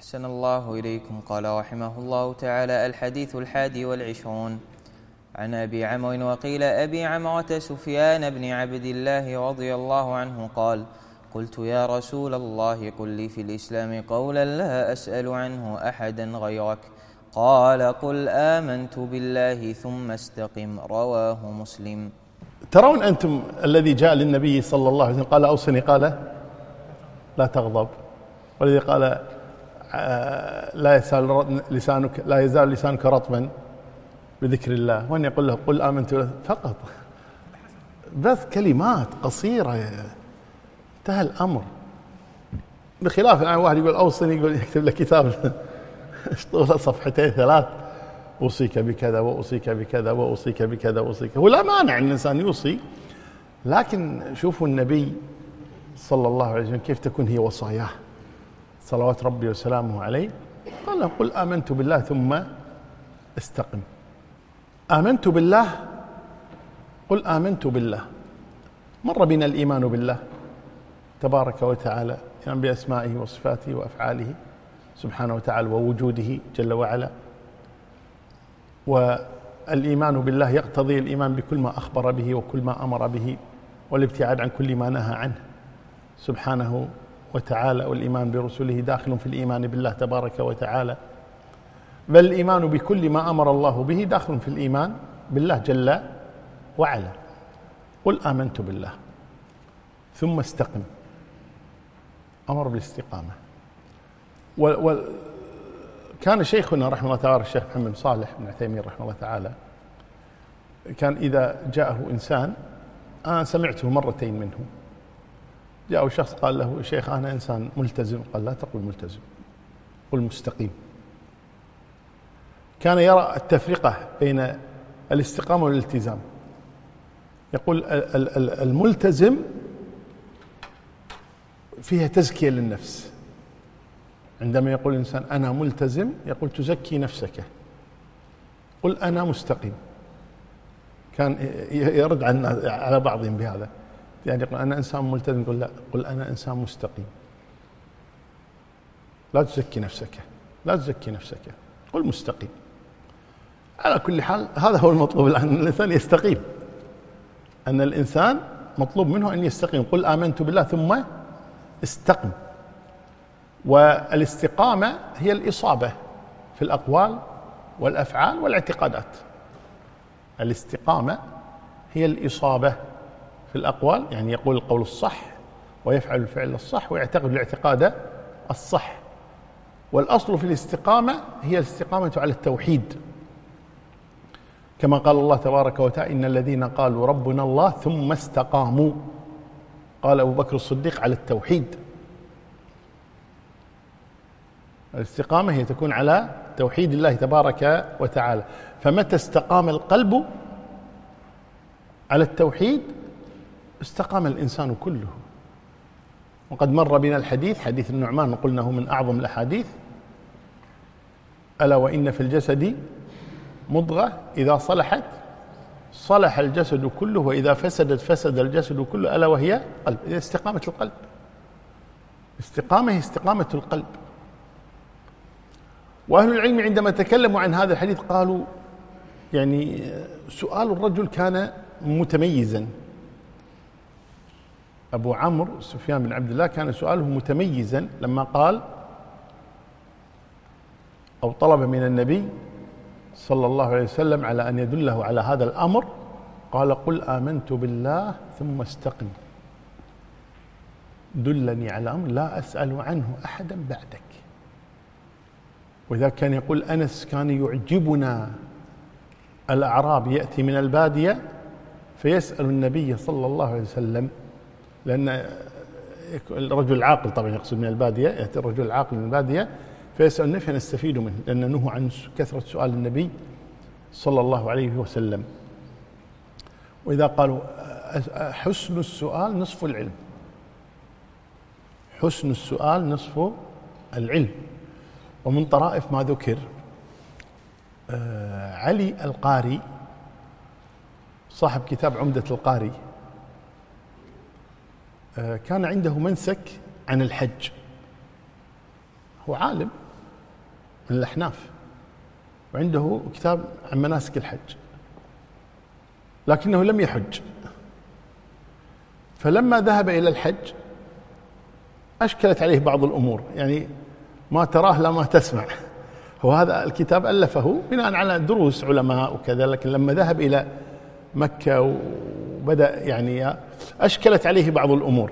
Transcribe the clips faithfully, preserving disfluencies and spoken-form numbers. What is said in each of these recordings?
أحسن الله إليكم. قال رحمه الله تعالى: الحديث الحادي والعشرون عن أبي عمرو وقيل أبي عمرة سفيان بن عبد الله رضي الله عنه قال: قلت يا رسول الله قل لي في الإسلام قولا لا أسأل عنه أحدا غيرك. قال: قل آمنت بالله ثم استقم. رواه مسلم. ترون أنتم الذي جاء للنبي صلى الله عليه وسلم قال أوصني، قال لا تغضب، والذي قال لا يزال لسانك لا يزال لسانك رطبا بذكر الله، وأن يقول له قل آمنت فقط، بس كلمات قصيرة انتهى الأمر. بخلاف الآن واحد يقول أوصني، يقول يكتب له كتاب طوله صفحتين ثلاث، أوصيك بكذا وأوصيك بكذا وأوصيك بكذا وأوصيك. هو لا مانع أن الإنسان يوصي، لكن شوفوا النبي صلى الله عليه وسلم كيف تكون هي وصاياه صلوات ربي وسلامه عليه. قال له قل آمنت بالله ثم استقم. آمنت بالله، قل آمنت بالله. مر بنا الإيمان بالله تبارك وتعالى، يعني بأسمائه وصفاته وأفعاله سبحانه وتعالى ووجوده جل وعلا. والإيمان بالله يقتضي الإيمان بكل ما أخبر به وكل ما أمر به، والابتعاد عن كل ما نهى عنه سبحانه وتعالى. والإيمان برسله داخل في الإيمان بالله تبارك وتعالى، بل الإيمان بكل ما أمر الله به داخل في الإيمان بالله جل وعلا. قل آمنت بالله ثم استقم، أمر بالاستقامة. وكان شيخنا رحمه الله تعالى الشيخ محمد صالح بن عثيمين رحمه الله تعالى، كان إذا جاءه إنسان، أنا سمعته مرتين منه، جاءه شخص قال له شيخ أنا إنسان ملتزم، قال لا تقل ملتزم، قل مستقيم. كان يرى التفرقة بين الاستقامة والالتزام، يقول الملتزم فيها تزكية للنفس. عندما يقول الإنسان أنا ملتزم يقول تزكي نفسك. قل أنا مستقيم، كان يرد على بعضهم بهذا، يعني يقول أنا إنسان ملتزم، يقول لا، قل أنا إنسان مستقيم. لا تزكي نفسك، لا تزكي نفسك، قل مستقيم. على كل حال هذا هو المطلوب الآن، أن الإنسان يستقيم، أن الإنسان مطلوب منه أن يستقيم. قل آمنت بالله ثم استقم. والاستقامة هي الإصابة في الأقوال والأفعال والاعتقادات. الاستقامة هي الإصابة في الأقوال، يعني يقول القول الصح ويفعل الفعل الصح ويعتقد الاعتقاد الصح. والأصل في الاستقامة هي الاستقامة على التوحيد، كما قال الله تبارك وتعالى إن الذين قالوا ربنا الله ثم استقاموا، قال أبو بكر الصديق على التوحيد. الاستقامة هي تكون على توحيد الله تبارك وتعالى. فمتى استقام القلب على التوحيد استقام الإنسان كله. وقد مر بنا الحديث، حديث النعمان، قلناه من أعظم الأحاديث: ألا وإن في الجسد مضغة إذا صلحت صلح الجسد كله وإذا فسدت فسد الجسد كله، ألا وهي قلب. إذا استقامة القلب، استقامة هي استقامة القلب. وأهل العلم عندما تكلموا عن هذا الحديث قالوا يعني سؤال الرجل كان متميزا. أبو عمرو سفيان بن عبد الله كان سؤاله متميزا لما قال أو طلب من النبي صلى الله عليه وسلم على أن يدله على هذا الأمر، قال قل آمنت بالله ثم استقم، دلني على أمر لا أسأل عنه أحدا بعدك. وإذا كان يقول أنس كان يعجبنا الأعراب يأتي من البادية فيسأل النبي صلى الله عليه وسلم، لأن الرجل العاقل طبعا يقصد من البادية، يأتي الرجل العاقل من البادية فيسأل النبي فنستفيد منه، لأن نهى عن كثرة سؤال النبي صلى الله عليه وسلم. وإذا قالوا حسن السؤال نصف العلم، حسن السؤال نصف العلم. ومن طرائف ما ذكر علي القاري صاحب كتاب عمدة القاري، كان عنده منسك عن الحج، هو عالم من الأحناف، وعنده كتاب عن مناسك الحج، لكنه لم يحج. فلما ذهب إلى الحج أشكلت عليه بعض الأمور، يعني ما تراه لا ما تسمع. هو هذا الكتاب ألفه بناء على دروس علماء وكذا، لكن لما ذهب إلى مكة وبدأ يعني أشكلت عليه بعض الأمور،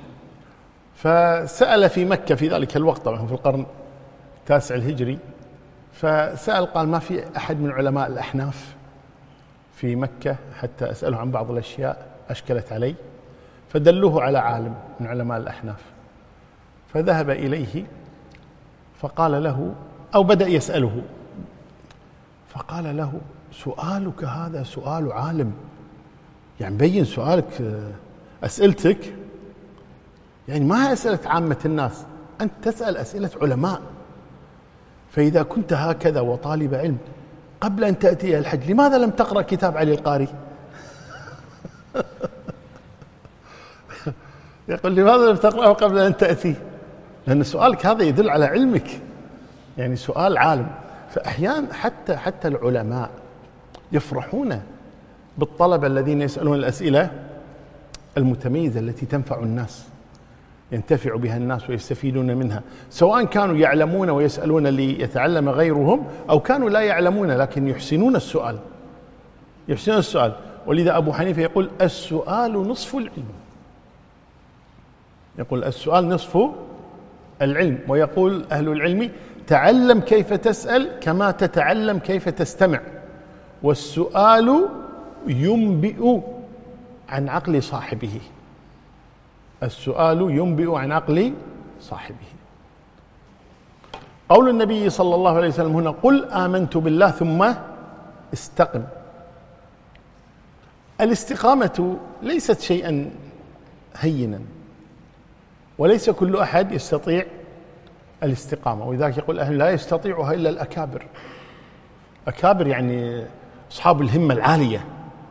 فسأل في مكة في ذلك الوقت، طبعا في القرن التاسع الهجري، فسأل قال ما في أحد من علماء الأحناف في مكة حتى أسأله عن بعض الأشياء أشكلت علي، فدلوه على عالم من علماء الأحناف، فذهب إليه فقال له، أو بدأ يسأله، فقال له سؤالك هذا سؤال عالم، يعني بين سؤالك أسئلتك يعني ما هي أسئلة عامة الناس، أنت تسأل أسئلة علماء، فإذا كنت هكذا وطالب علم قبل أن تأتي إلى الحج لماذا لم تقرأ كتاب علي القاري؟ يقول لماذا لم تقرأه قبل أن تأتي؟ لأن سؤالك هذا يدل على علمك، يعني سؤال عالم. فأحيانا حتى حتى العلماء يفرحون بالطلبة الذين يسألون الأسئلة المتميزة التي تنفع الناس، ينتفع بها الناس ويستفيدون منها، سواء كانوا يعلمون ويسألون ليتعلم غيرهم، أو كانوا لا يعلمون لكن يحسنون السؤال يحسنون السؤال. ولذا أبو حنيفة يقول السؤال نصف العلم، يقول السؤال نصف العلم. ويقول أهل العلم تعلم كيف تسأل كما تتعلم كيف تستمع، والسؤال ينبئ عن عقل صاحبه، السؤال ينبئ عن عقل صاحبه. قول النبي صلى الله عليه وسلم هنا قل آمنت بالله ثم استقم. الاستقامة ليست شيئا هينا، وليس كل أحد يستطيع الاستقامة، ولذلك يقول أهل لا يستطيعها إلا الأكابر. أكابر يعني أصحاب الهمة العالية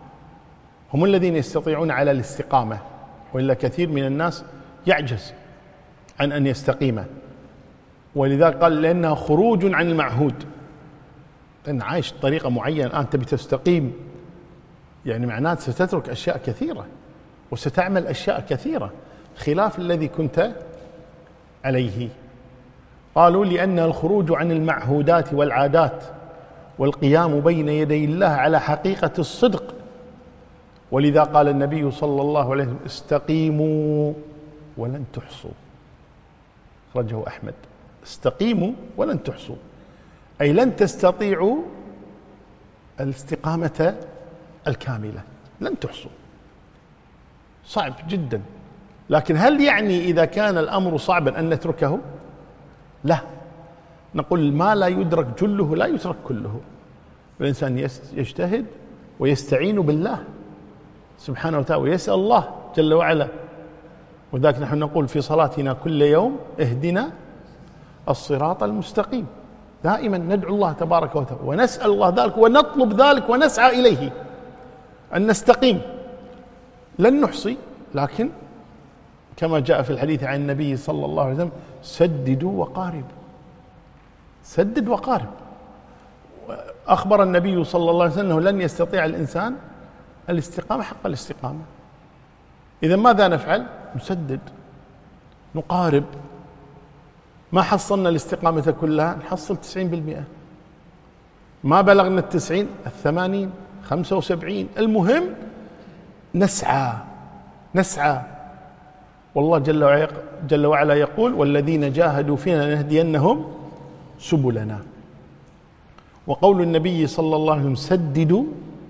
هم الذين يستطيعون على الاستقامة، وإلا كثير من الناس يعجز عن أن يستقيم. ولذلك قال لأنها خروج عن المعهود، أن عايش بطريقة معينة أنت بتستقيم، يعني معناته ستترك أشياء كثيرة وستعمل أشياء كثيرة خلاف الذي كنت عليه. قالوا لأن الخروج عن المعهودات والعادات والقيام بين يدي الله على حقيقة الصدق. ولذا قال النبي صلى الله عليه وسلم استقيموا ولن تحصوا، أخرجه أحمد. استقيموا ولن تحصوا، أي لن تستطيعوا الاستقامة الكاملة، لن تحصوا، صعب جدا. لكن هل يعني إذا كان الأمر صعبا أن نتركه؟ لا، نقول ما لا يدرك جله لا يترك كله. الإنسان يجتهد ويستعين بالله سبحانه وتعالى ويسأل الله جل وعلا. وذلك نحن نقول في صلاتنا كل يوم اهدنا الصراط المستقيم، دائما ندعو الله تبارك وتعالى ونسأل الله ذلك ونطلب ذلك ونسعى إليه أن نستقيم. لن نحصي، لكن كما جاء في الحديث عن النبي صلى الله عليه وسلم سددوا وقاربوا، سدد وقارب. أخبر النبي صلى الله عليه وسلم أنه لن يستطيع الإنسان الاستقامة حق الاستقامة. إذا ماذا نفعل؟ نسدد، نقارب. ما حصلنا الاستقامة كلها نحصل تسعين بالمئة، ما بلغنا التسعين الثمانين خمسة وسبعين، المهم نسعى نسعى. والله جل وعلا, جل وعلا يقول والذين جاهدوا فينا لنهدينهم سبلنا. وقول النبي صلى الله عليه وسلم سددوا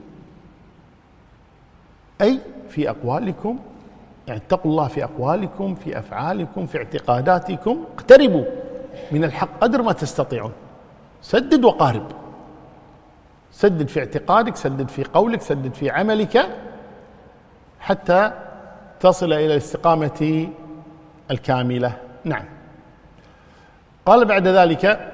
أي في أقوالكم، يعني اتقوا الله في أقوالكم في أفعالكم في اعتقاداتكم، اقتربوا من الحق قدر ما تستطيعون. سدد وقارب، سدد في اعتقادك، سدد في قولك، سدد في عملك، حتى تصل إلى الاستقامة الكاملة. نعم. قال بعد ذلك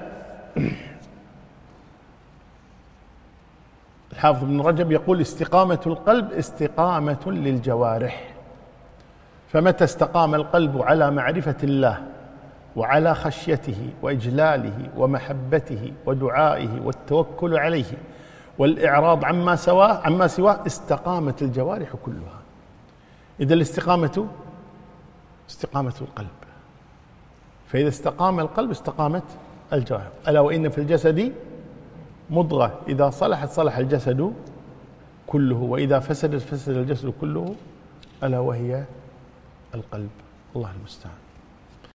الحافظ ابن رجب يقول استقامة القلب استقامة للجوارح، فمتى استقام القلب على معرفة الله وعلى خشيته وإجلاله ومحبته ودعائه والتوكل عليه والإعراض عما سواه عما سواه استقامت الجوارح كلها. إذا الاستقامة استقامة القلب، فإذا استقام القلب استقامت الجوارح. ألا وإن في الجسد مضغة إذا صلحت صلح الجسد كله وإذا فسدت فسد الجسد كله، ألا وهي القلب. الله المستعان.